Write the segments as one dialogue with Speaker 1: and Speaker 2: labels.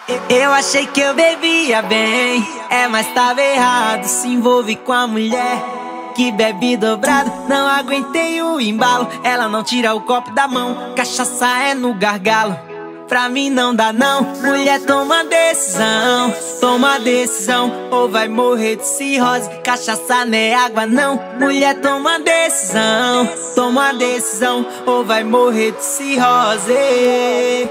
Speaker 1: Eu achei que eu bebia bem, mas tava errado. Se envolve com a mulher que bebe dobrado. Não aguentei o embalo, ela não tira o copo da mão. Cachaça é no gargalo, pra mim não dá não. Mulher, toma decisão, toma decisão, ou vai morrer de cirrose. Cachaça não é água não. Mulher, toma decisão, toma decisão, ou vai morrer de cirrose.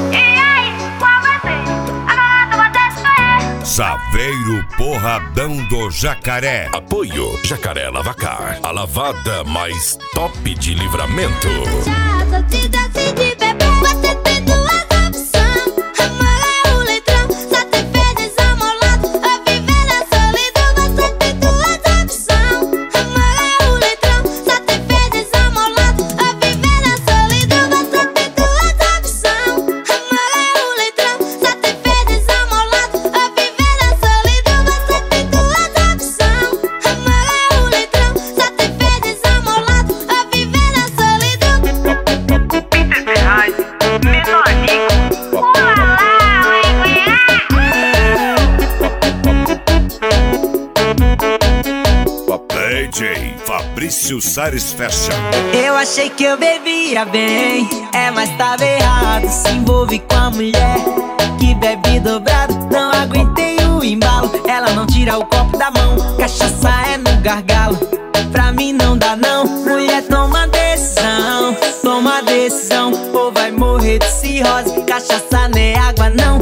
Speaker 2: Saveiro Porradão do Jacaré. Apoio Jacaré Lavacar, a lavada mais top de Livramento.
Speaker 3: Já te decidi beber, você tem duas opções: amar o letrão, só te fez desamolado, ou viver na solidão. Você tem duas opções: amar o letrão, só te fez desamolado, ou viver na solidão. Você tem duas opções: amar o letrão, só te fez desamolado, ou viver na solidão. Você tem duas opções: amar o letrão, só te fez desamolado, ou viver na solidão.
Speaker 2: DJ Fabrício Sares Fashion.
Speaker 1: Eu achei que eu bebia bem, mas tava errado. Se envolve com a mulher que bebe dobrado. Não aguentei o embalo, ela não tira o copo da mão. Cachaça é no gargalo, pra mim não dá não. Mulher, toma decisão, ou vai morrer de cirrose. Cachaça não é água não.